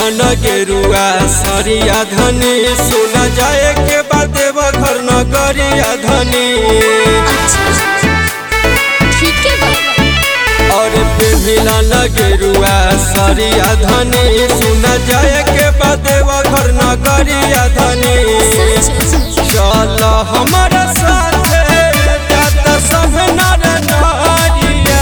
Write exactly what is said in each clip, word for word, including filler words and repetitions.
मिलन गेरुआ सरिया धनी सुन जाए के बाद घर नगरिया धनी और मिलन गेरुआ सरिया धनी सुन जाए के बाद घर नगरिया धनी चल हमारा साथ सब नर नारिया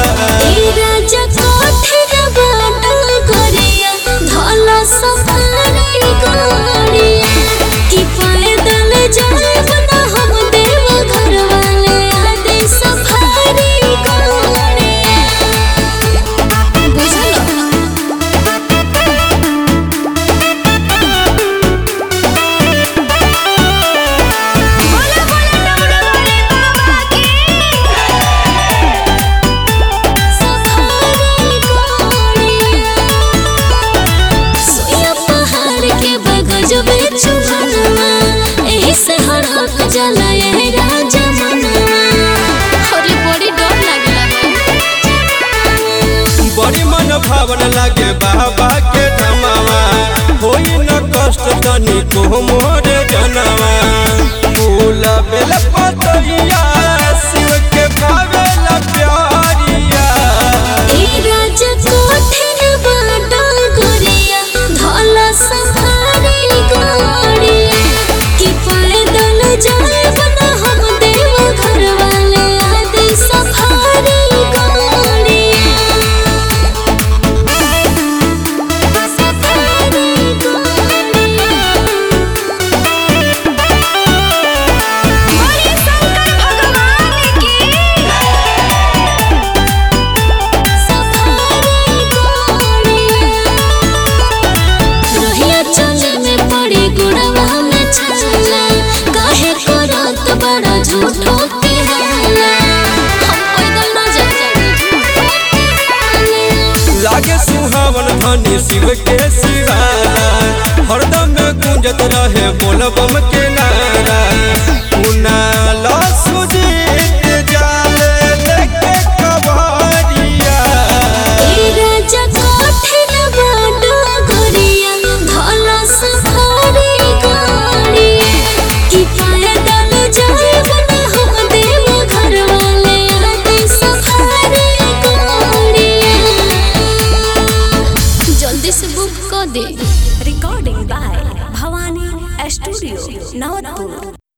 बड़ी मन भावन लागे बाबा के धमावा होई न कष्ट तनी को मोर जनवा फूल बेल पतैया शिव के भावेला प्यारिया लागे सुहावन धनी शिव के शिवाला हरदम गूंजत रहे बोल बम के नारा उनाला सुजीत जाले लेके कबारिया Recording by Bhavani Studio, Navatpur.